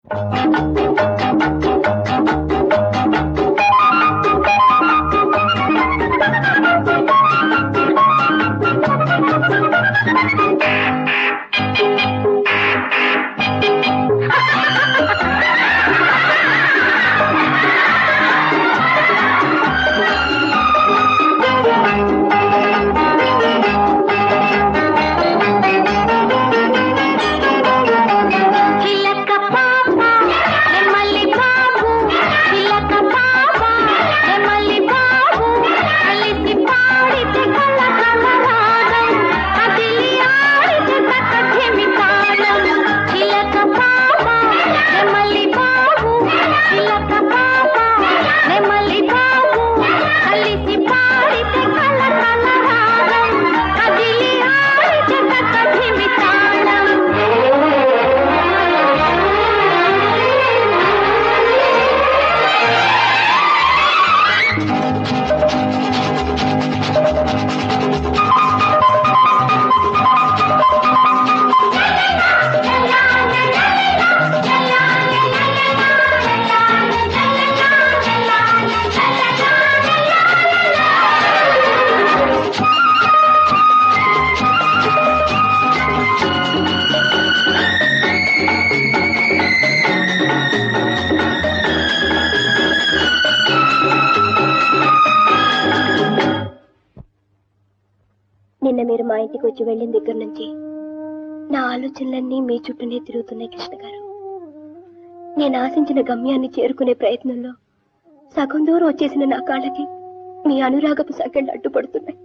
నిన్న మీరు మా ఇంటికి వచ్చి వెళ్ళిన దగ్గర నుంచి నా ఆలోచనలన్నీ మీ చుట్టూనే తిరుగుతున్నాయి కృష్ణ గారు. నేను ఆశించిన గమ్యాన్ని చేరుకునే ప్రయత్నంలో సగం దూరం వచ్చేసిన నా కాళ్ళకి మీ అనురాగపు సంఖ్యలు అడ్డుపడుతున్నాయి.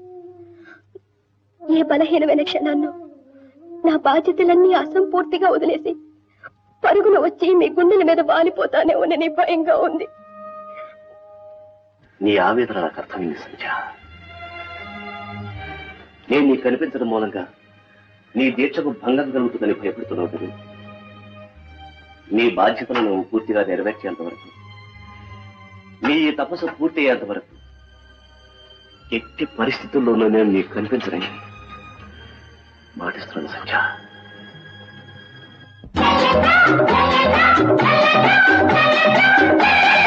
ఏ బలహీనమైన క్షణాల్లో నా బాధ్యతలన్నీ అసంపూర్తిగా వదిలేసి పరుగున వచ్చి మీ గుండెల మీద వాలిపోతానేమోనని భయంగా ఉంది. నీ ఆవేదన నాకు అర్థమైంది సంధ్య. నేను నీకు కనిపించడం మూలంగా నీ దీక్షకు భంగం కలుగుతుందని భయపడుతున్నావు కదా. నీ బాధ్యతలను పూర్తిగా నెరవేర్చేంత వరకు, నీ తపస్సు పూర్తి అయ్యేంత వరకు ఎట్టి పరిస్థితుల్లోనూ నేను నీకు కనిపించనని మాటిస్తున్నాను సంధ్య. La la la la la la la la la